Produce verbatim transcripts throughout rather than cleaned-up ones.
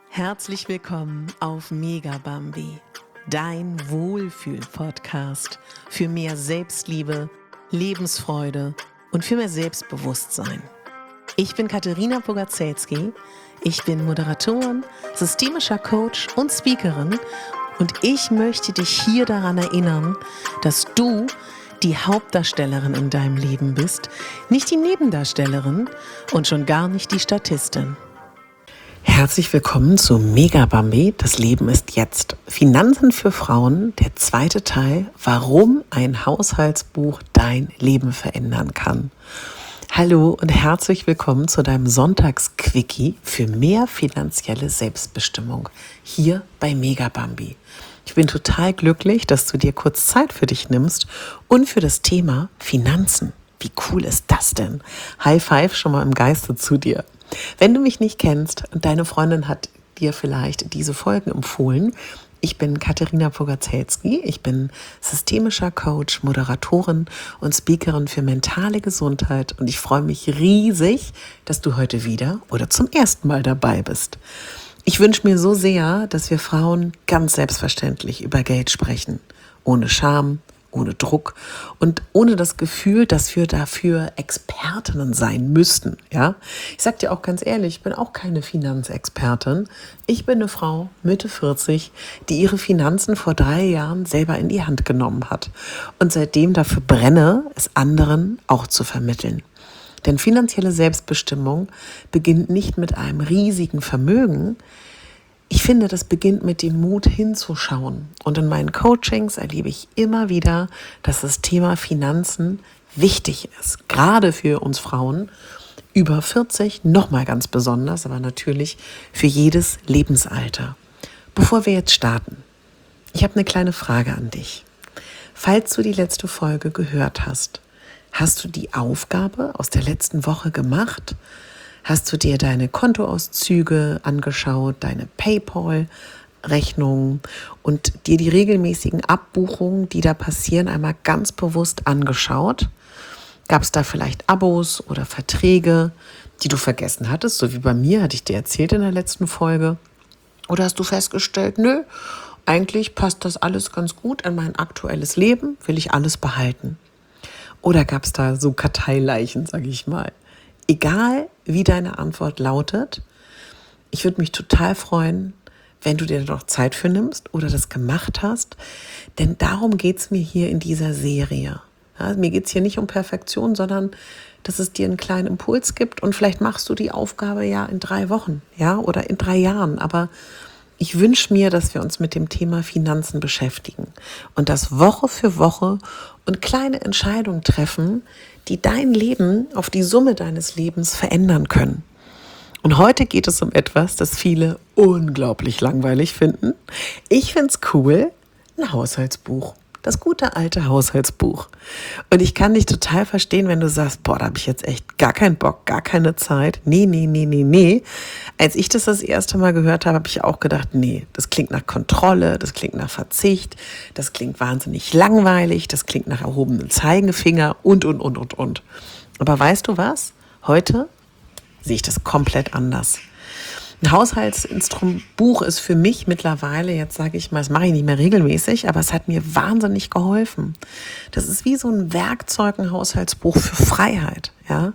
Herzlich willkommen auf Mega Bambi, dein Wohlfühl-Podcast für mehr Selbstliebe, Lebensfreude und für mehr Selbstbewusstsein. Ich bin Katharina Bogaczewski, ich bin Moderatorin, systemischer Coach und Speakerin und ich möchte dich hier daran erinnern, dass du die Hauptdarstellerin in deinem Leben bist, nicht die Nebendarstellerin und schon gar nicht die Statistin. Herzlich willkommen zu Mega Bambi, das Leben ist jetzt. Finanzen für Frauen, der zweite Teil, warum ein Haushaltsbuch dein Leben verändern kann. Hallo und herzlich willkommen zu deinem Sonntagsquickie für mehr finanzielle Selbstbestimmung hier bei Mega Bambi. Ich bin total glücklich, dass du dir kurz Zeit für dich nimmst und für das Thema Finanzen. Wie cool ist das denn? High Five schon mal im Geiste zu dir. Wenn du mich nicht kennst und deine Freundin hat dir vielleicht diese Folgen empfohlen, ich bin Katharina Bogaczewski, ich bin systemischer Coach, Moderatorin und Speakerin für mentale Gesundheit und ich freue mich riesig, dass du heute wieder oder zum ersten Mal dabei bist. Ich wünsche mir so sehr, dass wir Frauen ganz selbstverständlich über Geld sprechen, ohne Scham, ohne Druck und ohne das Gefühl, dass wir dafür Expertinnen sein müssten. Ja? Ich sag dir auch ganz ehrlich, ich bin auch keine Finanzexpertin. Ich bin eine Frau, Mitte vierzig, die ihre Finanzen vor drei Jahren selber in die Hand genommen hat und seitdem dafür brenne, es anderen auch zu vermitteln. Denn finanzielle Selbstbestimmung beginnt nicht mit einem riesigen Vermögen. Ich finde, das beginnt mit dem Mut hinzuschauen. Und in meinen Coachings erlebe ich immer wieder, dass das Thema Finanzen wichtig ist. Gerade für uns Frauen über vierzig, nochmal ganz besonders, aber natürlich für jedes Lebensalter. Bevor wir jetzt starten, ich habe eine kleine Frage an dich. Falls du die letzte Folge gehört hast, hast du die Aufgabe aus der letzten Woche gemacht? Hast du dir deine Kontoauszüge angeschaut, deine PayPal-Rechnungen und dir die regelmäßigen Abbuchungen, die da passieren, einmal ganz bewusst angeschaut? Gab es da vielleicht Abos oder Verträge, die du vergessen hattest, so wie bei mir, hatte ich dir erzählt in der letzten Folge? Oder hast du festgestellt, nö, eigentlich passt das alles ganz gut in mein aktuelles Leben, will ich alles behalten? Oder gab es da so Karteileichen, sage ich mal? Egal, wie deine Antwort lautet, ich würde mich total freuen, wenn du dir noch Zeit für nimmst oder das gemacht hast, denn darum geht es mir hier in dieser Serie. Ja, mir geht es hier nicht um Perfektion, sondern dass es dir einen kleinen Impuls gibt und vielleicht machst du die Aufgabe ja in drei Wochen, ja, oder in drei Jahren, aber ich wünsche mir, dass wir uns mit dem Thema Finanzen beschäftigen und das Woche für Woche und kleine Entscheidungen treffen, die dein Leben auf die Summe deines Lebens verändern können. Und heute geht es um etwas, das viele unglaublich langweilig finden. Ich finde es cool, ein Haushaltsbuch. Das gute alte Haushaltsbuch. Und ich kann dich total verstehen, wenn du sagst, boah, da habe ich jetzt echt gar keinen Bock, gar keine Zeit. Nee, nee, nee, nee, nee. Als ich das das erste Mal gehört habe, habe ich auch gedacht, nee, das klingt nach Kontrolle, das klingt nach Verzicht, das klingt wahnsinnig langweilig, das klingt nach erhobenem Zeigefinger und, und, und, und, und. Aber weißt du was? Heute sehe ich das komplett anders. Ein Haushaltsbuch ist für mich mittlerweile, jetzt sage ich mal, das mache ich nicht mehr regelmäßig, aber es hat mir wahnsinnig geholfen. Das ist wie so ein Werkzeug, ein Haushaltsbuch für Freiheit. Ja?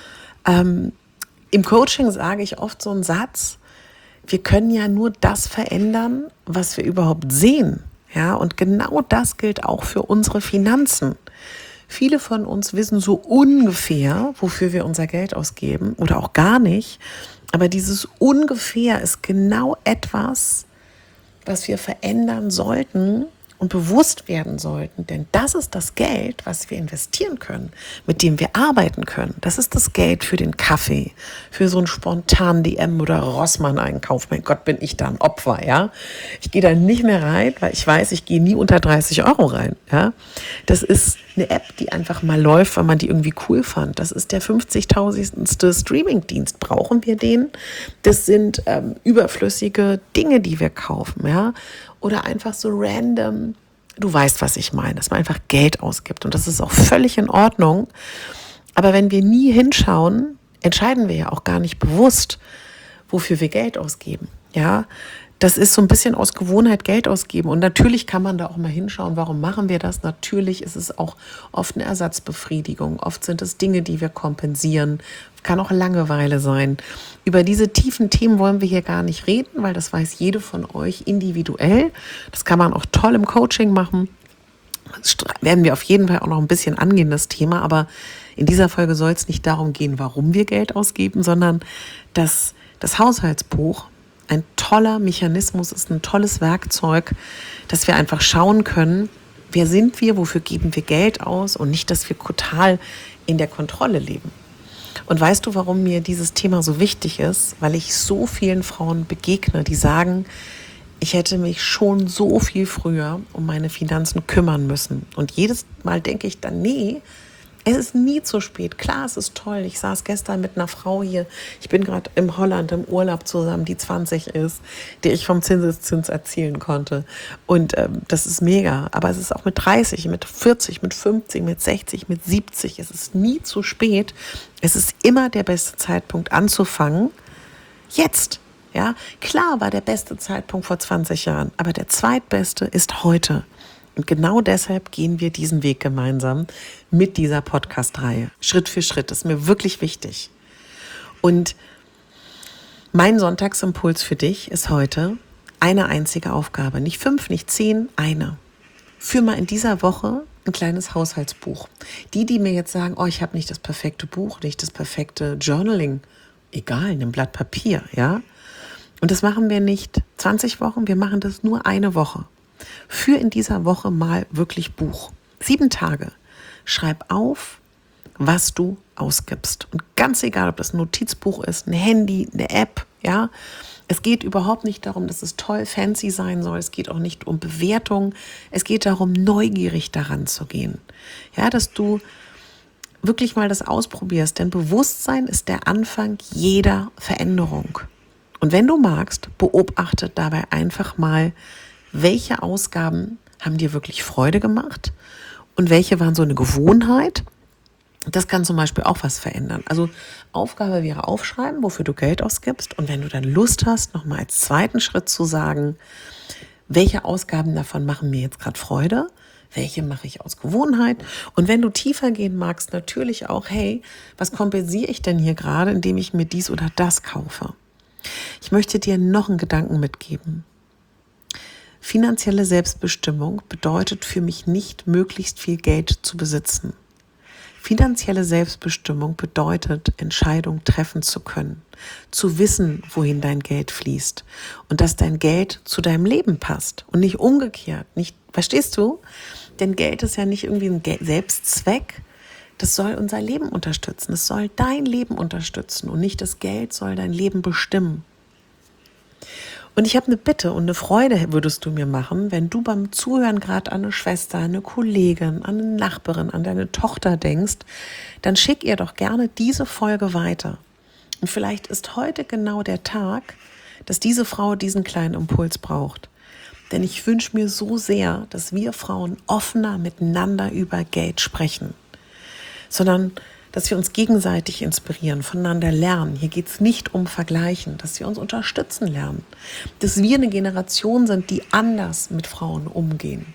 Ähm, Im Coaching sage ich oft so einen Satz, wir können ja nur das verändern, was wir überhaupt sehen. Ja? Und genau das gilt auch für unsere Finanzen. Viele von uns wissen so ungefähr, wofür wir unser Geld ausgeben oder auch gar nicht. Aber dieses ungefähr ist genau etwas, was wir verändern sollten und bewusst werden sollten. Denn das ist das Geld, was wir investieren können, mit dem wir arbeiten können. Das ist das Geld für den Kaffee, für so einen spontanen D M- oder Rossmann-Einkauf. Mein Gott, bin ich da ein Opfer, ja? Ich gehe da nicht mehr rein, weil ich weiß, ich gehe nie unter dreißig Euro rein, ja? Das ist eine App, die einfach mal läuft, weil man die irgendwie cool fand. Das ist der fünfzigtausendste Streamingdienst. Brauchen wir den? Das sind ähm, überflüssige Dinge, die wir kaufen, ja? Oder einfach so random, du weißt, was ich meine, dass man einfach Geld ausgibt. Und das ist auch völlig in Ordnung. Aber wenn wir nie hinschauen, entscheiden wir ja auch gar nicht bewusst, wofür wir Geld ausgeben. Ja, das ist so ein bisschen aus Gewohnheit Geld ausgeben. Und natürlich kann man da auch mal hinschauen, warum machen wir das? Natürlich ist es auch oft eine Ersatzbefriedigung. Oft sind es Dinge, die wir kompensieren. Kann auch Langeweile sein. Über diese tiefen Themen wollen wir hier gar nicht reden, weil das weiß jede von euch individuell. Das kann man auch toll im Coaching machen. Das werden wir auf jeden Fall auch noch ein bisschen angehen, das Thema. Aber in dieser Folge soll es nicht darum gehen, warum wir Geld ausgeben, sondern dass das Haushaltsbuch ein toller Mechanismus ist, ein tolles Werkzeug, dass wir einfach schauen können, wer sind wir, wofür geben wir Geld aus und nicht, dass wir total in der Kontrolle leben. Und weißt du, warum mir dieses Thema so wichtig ist? Weil ich so vielen Frauen begegne, die sagen, ich hätte mich schon so viel früher um meine Finanzen kümmern müssen. Und jedes Mal denke ich dann, nee, es ist nie zu spät. Klar, es ist toll. Ich saß gestern mit einer Frau hier. Ich bin gerade in Holland im Urlaub zusammen, die zwanzig ist, der ich vom Zinseszins erzählen konnte. Und ähm, das ist mega. Aber es ist auch mit dreißig, mit vierzig, mit fünfzig, mit sechzig, mit siebzig. Es ist nie zu spät. Es ist immer der beste Zeitpunkt anzufangen. Jetzt. Ja, klar war der beste Zeitpunkt vor zwanzig Jahren, aber der zweitbeste ist heute. Und genau deshalb gehen wir diesen Weg gemeinsam mit dieser Podcast-Reihe. Schritt für Schritt, das ist mir wirklich wichtig. Und mein Sonntagsimpuls für dich ist heute eine einzige Aufgabe. Nicht fünf, nicht zehn, eine. Führ mal in dieser Woche ein kleines Haushaltsbuch. Die, die mir jetzt sagen, oh, ich habe nicht das perfekte Buch, nicht das perfekte Journaling. Egal, nimm ein Blatt Papier, ja. Und das machen wir nicht zwanzig Wochen, wir machen das nur eine Woche. Führ in dieser Woche mal wirklich Buch. Sieben Tage. Schreib auf, was du ausgibst. Und ganz egal, ob das ein Notizbuch ist, ein Handy, eine App, ja. Es geht überhaupt nicht darum, dass es toll fancy sein soll. Es geht auch nicht um Bewertung. Es geht darum, neugierig daran zu gehen. Ja, dass du wirklich mal das ausprobierst. Denn Bewusstsein ist der Anfang jeder Veränderung. Und wenn du magst, beobachte dabei einfach mal, welche Ausgaben haben dir wirklich Freude gemacht und welche waren so eine Gewohnheit. Das kann zum Beispiel auch was verändern. Also Aufgabe wäre aufschreiben, wofür du Geld ausgibst. Und wenn du dann Lust hast, nochmal als zweiten Schritt zu sagen, welche Ausgaben davon machen mir jetzt gerade Freude, welche mache ich aus Gewohnheit. Und wenn du tiefer gehen magst, natürlich auch, hey, was kompensiere ich denn hier gerade, indem ich mir dies oder das kaufe? Ich möchte dir noch einen Gedanken mitgeben. Finanzielle Selbstbestimmung bedeutet für mich nicht, möglichst viel Geld zu besitzen. Finanzielle Selbstbestimmung bedeutet, Entscheidungen treffen zu können, zu wissen, wohin dein Geld fließt und dass dein Geld zu deinem Leben passt und nicht umgekehrt. Nicht, verstehst du? Denn Geld ist ja nicht irgendwie ein Selbstzweck. Das soll unser Leben unterstützen. Es soll dein Leben unterstützen und nicht das Geld soll dein Leben bestimmen. Und ich habe eine Bitte und eine Freude würdest du mir machen, wenn du beim Zuhören gerade an eine Schwester, eine Kollegin, an eine Nachbarin, an deine Tochter denkst, dann schick ihr doch gerne diese Folge weiter. Und vielleicht ist heute genau der Tag, dass diese Frau diesen kleinen Impuls braucht. Denn ich wünsche mir so sehr, dass wir Frauen offener miteinander über Geld sprechen, sondern dass wir uns gegenseitig inspirieren, voneinander lernen. Hier geht es nicht um Vergleichen, dass wir uns unterstützen lernen, dass wir eine Generation sind, die anders mit Frauen umgehen.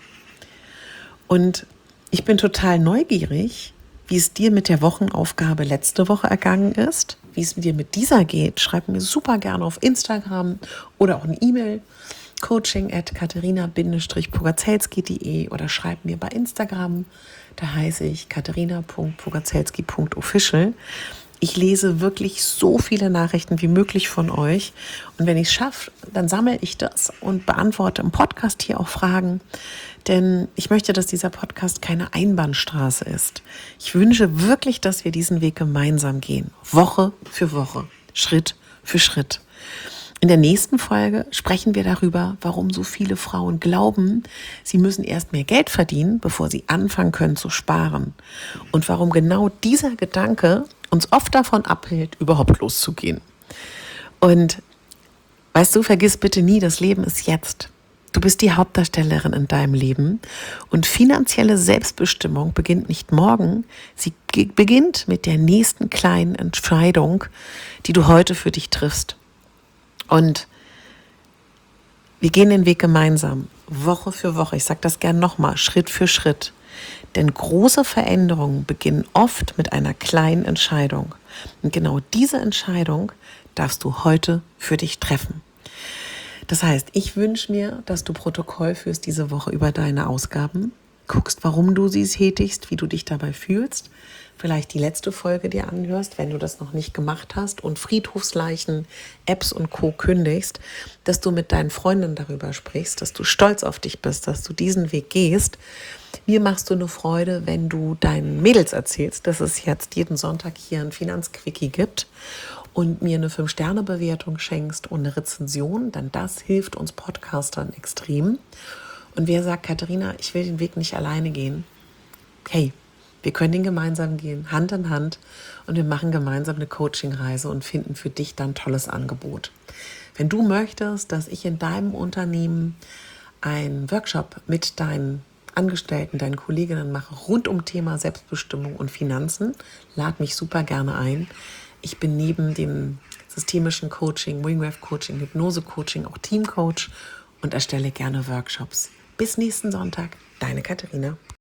Und ich bin total neugierig, wie es dir mit der Wochenaufgabe letzte Woche ergangen ist, wie es dir mit dieser geht. Schreib mir super gerne auf Instagram oder auch eine E-Mail, coaching at katharina pogacelski punkt de oder schreib mir bei Instagram. Da heiße ich katharina punkt pogacelski punkt official. Ich lese wirklich so viele Nachrichten wie möglich von euch. Und wenn ich es schaffe, dann sammle ich das und beantworte im Podcast hier auch Fragen. Denn ich möchte, dass dieser Podcast keine Einbahnstraße ist. Ich wünsche wirklich, dass wir diesen Weg gemeinsam gehen. Woche für Woche, Schritt für Schritt. In der nächsten Folge sprechen wir darüber, warum so viele Frauen glauben, sie müssen erst mehr Geld verdienen, bevor sie anfangen können zu sparen. Und warum genau dieser Gedanke uns oft davon abhält, überhaupt loszugehen. Und weißt du, vergiss bitte nie, das Leben ist jetzt. Du bist die Hauptdarstellerin in deinem Leben und finanzielle Selbstbestimmung beginnt nicht morgen, sie ge- beginnt mit der nächsten kleinen Entscheidung, die du heute für dich triffst. Und Wir gehen den Weg gemeinsam, Woche für Woche. Ich sage das gern nochmal, Schritt für Schritt. Denn große Veränderungen beginnen oft mit einer kleinen Entscheidung. Und genau diese Entscheidung darfst du heute für dich treffen. Das heißt, ich wünsche mir, dass du Protokoll führst diese Woche über deine Ausgaben, guckst, warum du sie tätigst, wie du dich dabei fühlst, vielleicht die letzte Folge dir anhörst, wenn du das noch nicht gemacht hast und Friedhofsleichen, Apps und Co. kündigst, dass du mit deinen Freunden darüber sprichst, dass du stolz auf dich bist, dass du diesen Weg gehst. Mir machst du eine Freude, wenn du deinen Mädels erzählst, dass es jetzt jeden Sonntag hier ein Finanzquickie gibt und mir eine fünf Sterne Bewertung schenkst und eine Rezension, denn das hilft uns Podcastern extrem. Und wer sagt, Katharina, ich will den Weg nicht alleine gehen? Hey, wir können den gemeinsam gehen, Hand in Hand, und wir machen gemeinsam eine Coachingreise und finden für dich dann ein tolles Angebot. Wenn du möchtest, dass ich in deinem Unternehmen einen Workshop mit deinen Angestellten, deinen Kolleginnen mache, rund um Thema Selbstbestimmung und Finanzen, lad mich super gerne ein. Ich bin neben dem systemischen Coaching, Wingwave-Coaching, Hypnose-Coaching auch Teamcoach und erstelle gerne Workshops. Bis nächsten Sonntag, deine Katharina.